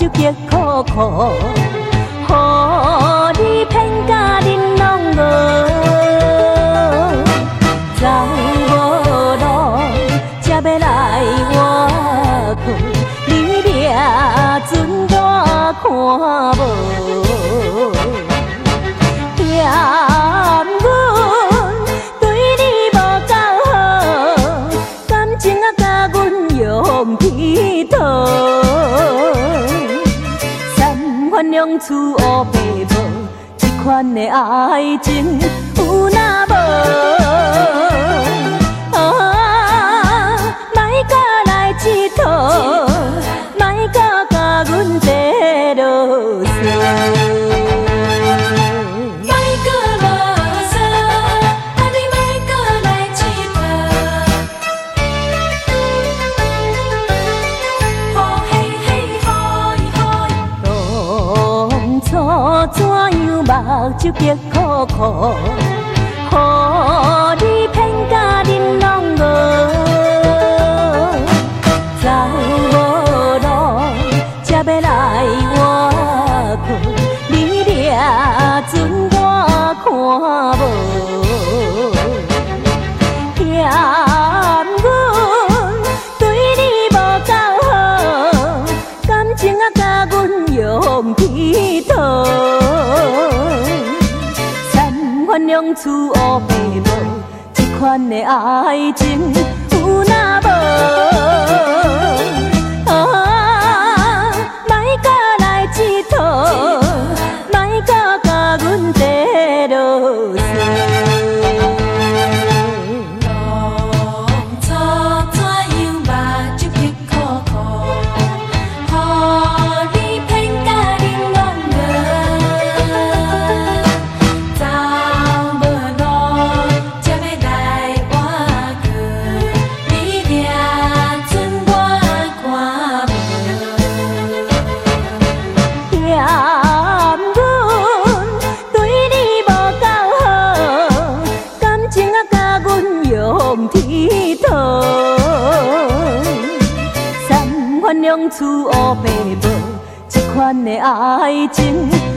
睭极苦苦，予你骗甲恁拢无。走无路，才要来我去，你掠船我看无。嫌阮对你无够好，感情啊甲阮用铁套，三番两次黑白无，这款的爱情有哪无？莫甲来佚佗，莫甲甲阮坐落山。怎样目睭极苦苦，予你骗甲恁拢无。走无路，才要来我去，你掠船我看无。嫌阮对你无够好，感情啊甲阮用铁套。三番两次黑白无，这款的爱情有哪无？莫甲来佚佗，莫甲甲阮坐落山。当初怎样目睭极苦苦，予你骗甲恁拢无。走无路，才要来我去，你掠船我看无。嫌阮对你无够好，感情啊甲阮用铁套，三番两次黑白无，这款的爱情。